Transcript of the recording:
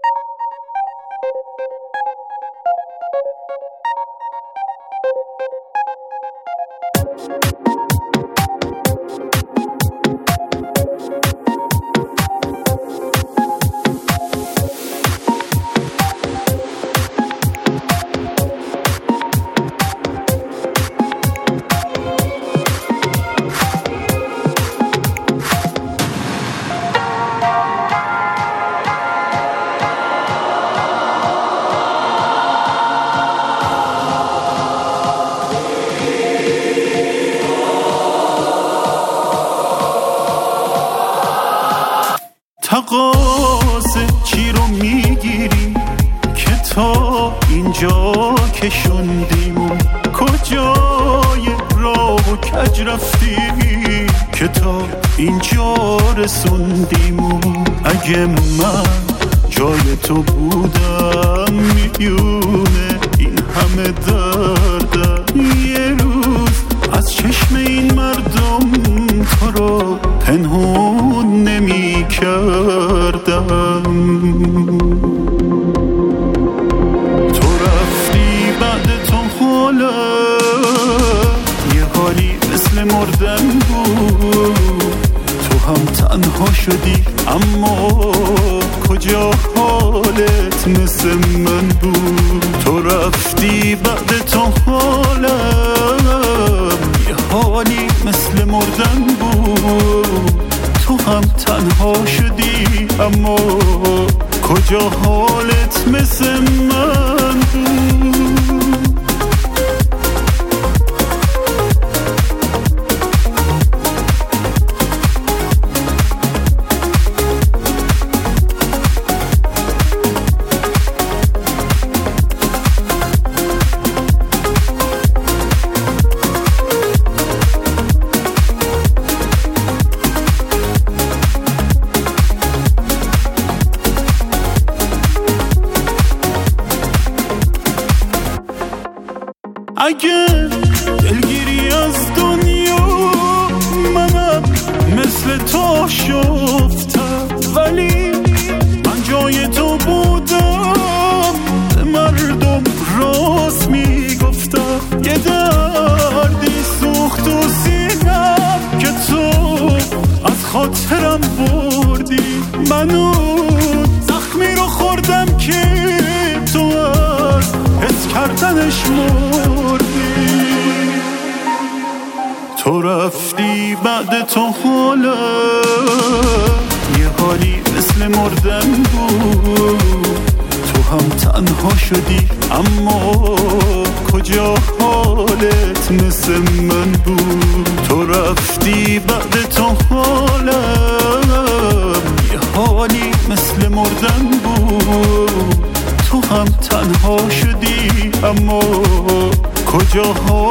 تقاضه چی رو میگیری که تا اینجا کشوندیم؟ کجای راه و کج رفتی که تا اینجا رسوندیم؟ اگه من جای تو بودم میونه این همه دردم یه روز از چشم این مردم تو رو پنهون نمی کردم. تو رفتی بعد تو حالا یه حالی مثل مردن بود. تو هم تنها شدی اما کجا حالت مثل من بود؟ تو رفتی بعد تو حالا یه حالی مثل مردن بود. تو هم تنها شدی اما کجا حالت مثل من بود؟ اگه دلگیری از دنیا منم مثل تو شفتم، ولی من جای تو بودم به مردم راست میگفتم. یه دردی سوخت و سینم که تو از خاطرم بردی. منو زخمی رو خوردم که تو از حس کردنش مردی. تو رفتی بعد تو حالا یه حالی مثل مردن بود. تو هم تنها شدی اما کجا حالت مثل من بود؟ تو رفتی بعد تو حالا یه حالی مثل مردن بود. تو هم تنها شدی اما کجا